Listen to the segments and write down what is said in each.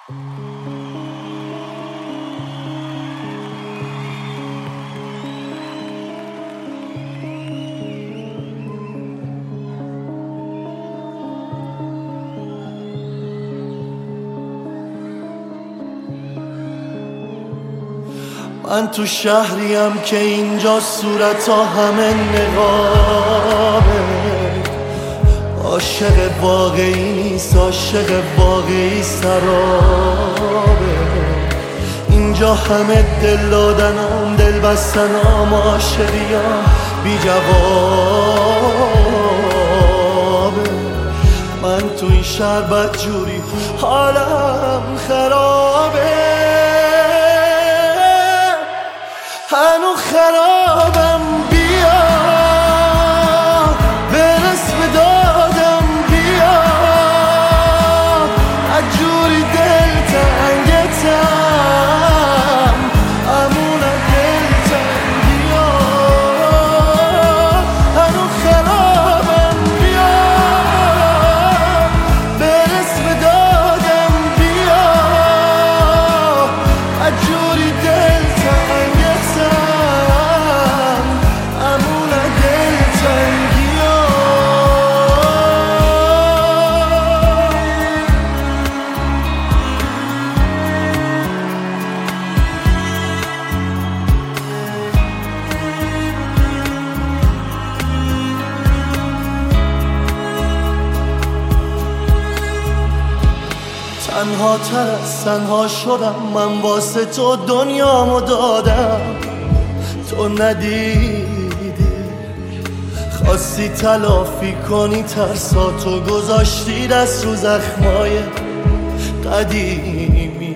من تو شهریم که اینجا صورت ها همه نقابه. عاشق واقعی نیست، عاشق واقعی سرابه. اینجا همه دل دادنم، دل بستنم، عاشقیم بی جوابه. من تو این شهر بدجوری حالم خرابه، هنو خرابم. بیا برس به دادم، بیا عجوری دل تنگتم، امونم دل تنگیا. هنو خرابم، بیا برس به دادم، بیا عجوری دل تنها تر از تنها شدم. من واسه تو دنیامو دادم، تو ندیدی. خواستی تلافی کنی ترساتو، گذاشتی دست رو زخمای قدیمی.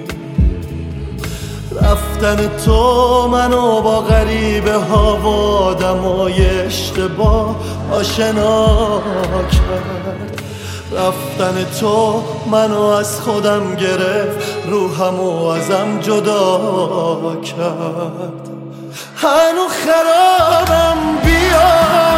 رفتن تو منو با غریبه ها و آدمای اشتباه آشنا کرد. رفتن تو منو از خودم گرفت، روحمو ازم جدا کرد. هنو خرابم، بیا